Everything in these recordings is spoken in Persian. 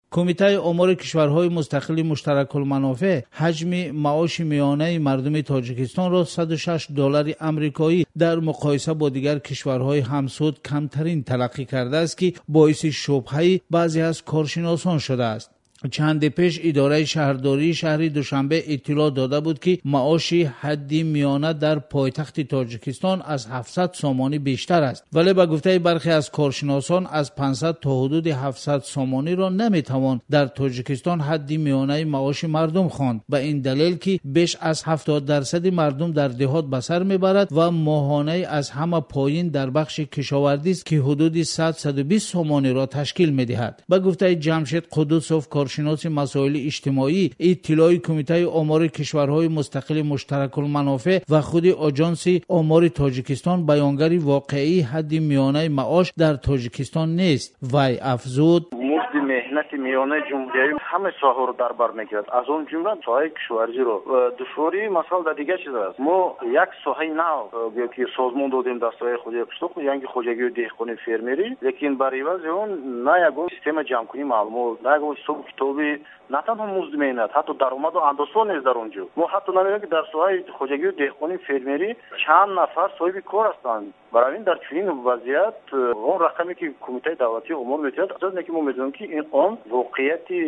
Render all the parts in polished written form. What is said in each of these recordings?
کمیته امور کشورهای مستقل مشترک المنافع حجم معاش میانه مردم تاجیکستان را $106 آمریکایی در مقایسه با دیگر کشورهای همسود کمترین تلقی کرده است که باعث شبهه بعضی از کارشناسان شده است. چند پیش اداره شهرداری شهر دوشنبه اطلاع داده بود که معاش حدی میانه در پایتخت تاجیکستان از 700 سومانی بیشتر است، ولی به گفته برخی از کارشناسان از 500 تا حدود 700 سومانی را نمیتوان در تاجیکستان حدی میانه معاش مردم خواند، به این دلیل که بیش از 70% مردم در دهات به سر میبرد و ماهانه از همه پایین در بخش کشاورزی است که حدود 100-120 سومانی را تشکیل میدهد. به گفته جمشید قدوسوف کارشناس مسائل اجتماعی، اطلاع کمیته آمار کشورهای مستقل مشترک المنافع و خود آژانس آمار تاجیکستان بیانگر واقعی حد میانه معاش در تاجیکستان نیست. وی افزود: مهنت میانه جمهوری همه ساحه رو در بر میگیرد، از اون جمله ساحه کشاورزی رو. دشواری مثلا در دیگه چیز است. ما یک ساحه نو که سازمان دادیم دستای خودی قشتو یعنی خوجگی دهقانی فرمری، لیکن برای عوض اون نه یک سیستم جمع کنی معلومات، نه یک حساب کتابی، نه تنها مزد مهنت، حتی درآمد و اندازه نیست در اونجا. ما حتی نمیگیم که در ساحه خوجگی دهقانی فرمری چند نفر صاحب کار هستند. برای این در چنین وضعیت اون رقمی که کمیته دولتی امور میتونه از اینکه ما میدونیم که این اون واقعیتی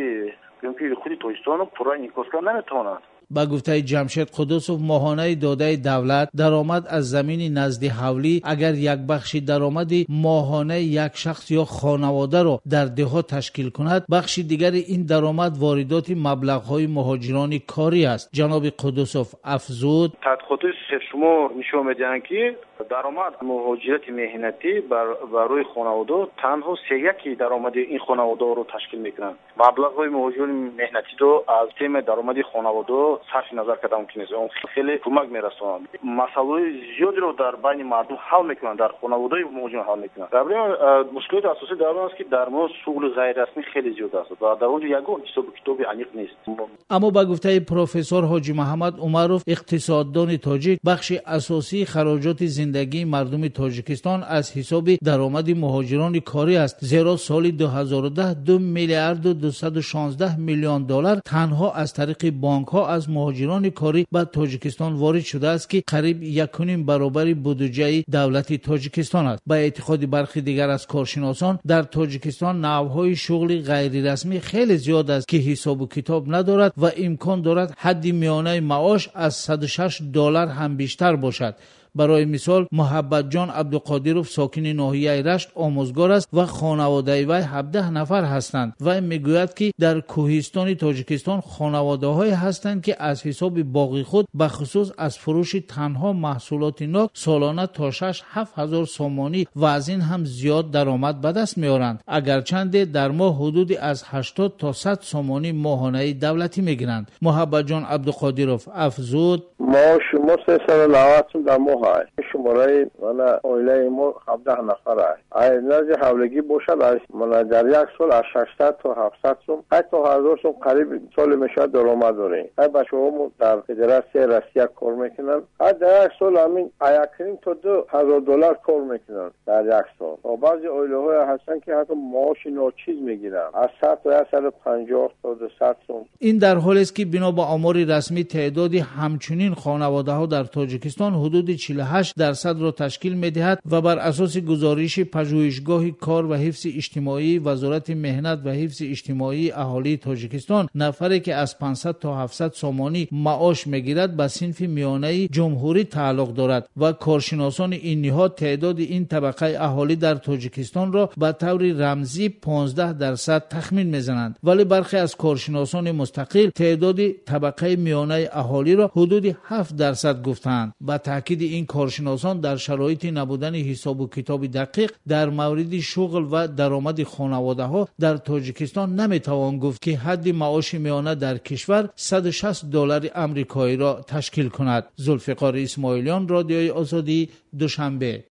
که خودی تاجیکستان رو پورا انعکاس کنه نمیتواند. با گفته جمشید قدوسوف ماهانه داده دولت درآمد از زمین نزد حولی اگر یک بخش درآمد ماهانه یک شخص یا خانواده را در دهات تشکیل کند، بخش دیگر این درآمد واردات مبلغ‌های مهاجران کاری است. جناب قدوسوف افزود: تحقیقات شما نشون میدهند که درآمد مهاجرت مهنتی بر روی خانواده تنها 3% درآمد این خانواده رو تشکیل میکنند. مبلغ‌های مهاجران مهنتی رو از تیم درآمد خانواده صرف نظر کرده ممکن است. اون خیلی کمک میرسوند. مسائل زیادی رو در بین مردم حل میکنند، در خانواده مهاجران حل میکنند. در مشکلات اساسی در اون است که در ما شغل غیر رسمی خیلی زیاد است و در اونجا یگان حساب کتابی عمیق نیست. اما با گفته پروفسور حاجی محمد عمروف اقتصاددان تاجیک، بخش اساسی خراجات زندگی مردم تاجیکستان از حساب درآمد مهاجران کاری است، زیرا سال 2010 $2 میلیارد و 216 میلیون دلار تنها از طریق بانک ها از مهاجران کاری به تاجیکستان وارد شده است که قریب 1.5 برابر بودجه دولت تاجیکستان است. با اعتقاد برخی دیگر از کارشناسان در تاجیکستان نوع‌های شغل غیر رسمی خیلی زیاد است که حساب و کتاب ندارد و امکان دارد حد میانه معاش از $106 هم بیشتر باشد. برای مثال محبت جان عبدالقادرов ساکن ناحیه رشت آموزگار است و خانواده وی 17 نفر هستند و میگوید که در کوهستان تاجیکستان خانواده‌هایی هستند که از حساب باغی خود به خصوص از فروش تنها محصولات ناک سالانه تا 6-7 هزار سومانی و از این هم زیاد درآمد به دست میارند، اگرچند در ماه حدود از 80 تا 100 سومانی ماهانه دولتی میگیرند. محبت جان عبدالقادرov افزود: ما 390 در ماه شماره من اویله ما 17 نفر است. نزد حولگی باشد من در یک سال از 600 تا 700 سوم حتی 1000 سوم قریب سال میشه درآمد داریم. بچه‌ها در فدراسیون روسیه کار میکنن، در یک سال همین 1.5 تا $2000 کار میکنن در یک سال. و بعضی اویله ها هستن که حتی معاش ناچیز میگیرن از 100 تا 150 تا 200 سوم. این در حالی است که بنا به آمار رسمی تعداد همچنین خانواده ها در تاجیکستان حدود 48% را تشکیل می‌دهد و بر اساس گزارش پژوهشگاه کار و حفظ اجتماعی وزارت مهنت و حفظ اجتماعی اهالی تاجیکستان، نفری که از 500 تا 700 سومانی معاش می‌گیرد به صنف میانه جمهوری تعلق دارد و کارشناسان این نهاد تعداد این طبقه اهالی در تاجیکستان را به طور رمزی 15% تخمین می‌زنند، ولی برخی از کارشناسان مستقل تعداد طبقه میانه اهالی را حدود 7% گفتند. با تاکید این کارشناسان در شرایط نبودن حساب و کتاب دقیق در مورد شغل و درآمد خانواده ها در تاجیکستان نمیتوان گفت که حد معاش میانه در کشور $160 آمریکایی را تشکیل کند. ذوالفقار اسماعیلیان، رادیوی آزادی، دوشنبه.